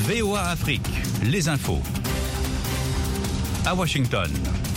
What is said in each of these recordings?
VOA Afrique, les infos. À Washington.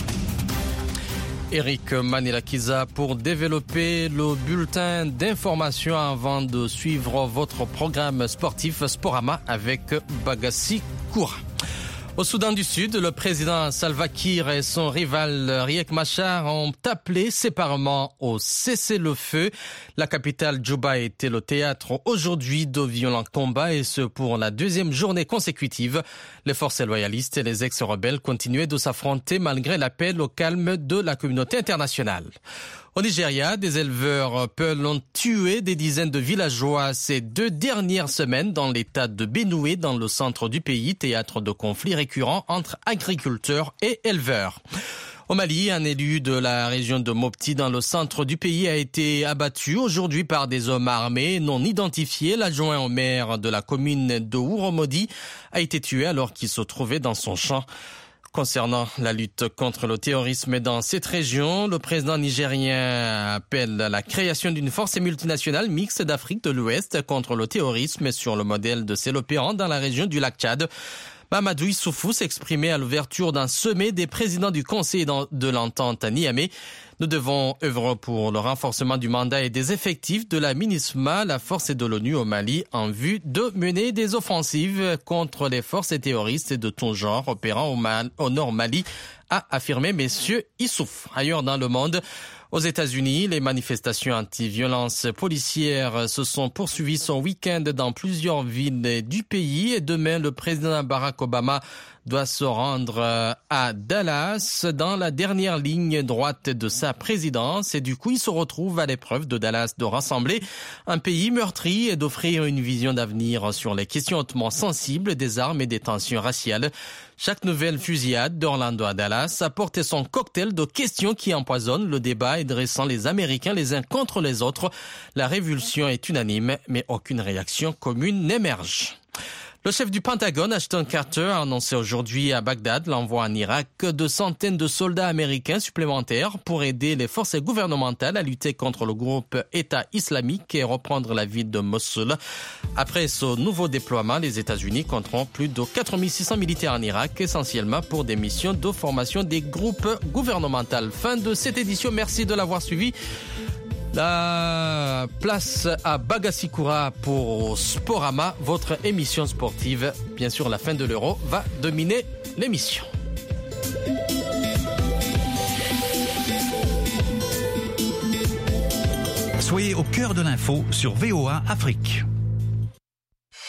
Eric Manilakiza pour développer le bulletin d'information avant de suivre votre programme sportif Sporama avec Bagassi Koura. Au Soudan du Sud, le président Salva Kiir et son rival Riek Machar ont appelé séparément au cessez-le-feu. La capitale Djouba était le théâtre aujourd'hui de violents combats et ce pour la deuxième journée consécutive. Les forces loyalistes et les ex-rebelles continuaient de s'affronter malgré l'appel au calme de la communauté internationale. Au Nigeria, des éleveurs Peul ont tué des dizaines de villageois ces 2 dernières semaines dans l'état de Benue, dans le centre du pays, théâtre de conflits récurrents entre agriculteurs et éleveurs. Au Mali, un élu de la région de Mopti dans le centre du pays a été abattu aujourd'hui par des hommes armés non identifiés. L'adjoint au maire de la commune de Ouromodi a été tué alors qu'il se trouvait dans son champ. Concernant la lutte contre le terrorisme dans cette région, le président nigérien appelle à la création d'une force multinationale mixte d'Afrique de l'Ouest contre le terrorisme sur le modèle de celle opérant dans la région du lac Tchad. Mamadou Issoufou s'exprimait à l'ouverture d'un sommet des présidents du Conseil de l'entente à Niamey. Nous devons œuvrer pour le renforcement du mandat et des effectifs de la MINUSMA, la force de l'ONU au Mali, en vue de mener des offensives contre les forces terroristes de tout genre opérant au nord Mali, a affirmé messieurs Issouf. Ailleurs dans le monde, aux États-Unis, les manifestations anti-violence policières se sont poursuivies ce week-end dans plusieurs villes du pays. Et demain, le président Barack Obama doit se rendre à Dallas dans la dernière ligne droite de sa présidence. Et du coup, il se retrouve à l'épreuve de Dallas de rassembler un pays meurtri et d'offrir une vision d'avenir sur les questions hautement sensibles des armes et des tensions raciales. Chaque nouvelle fusillade d'Orlando à Dallas apporte son cocktail de questions qui empoisonnent le débat et dressant les Américains les uns contre les autres. La révulsion est unanime, mais aucune réaction commune n'émerge. Le chef du Pentagone, Ashton Carter, a annoncé aujourd'hui à Bagdad l'envoi en Irak de centaines de soldats américains supplémentaires pour aider les forces gouvernementales à lutter contre le groupe État islamique et reprendre la ville de Mossoul. Après ce nouveau déploiement, les États-Unis compteront plus de 4600 militaires en Irak, essentiellement pour des missions de formation des groupes gouvernementaux. Fin de cette édition, merci de l'avoir suivi. La place à Bagassi Koura pour Sporama, votre émission sportive. Bien sûr, la fin de l'Euro va dominer l'émission. Soyez au cœur de l'info sur VOA Afrique.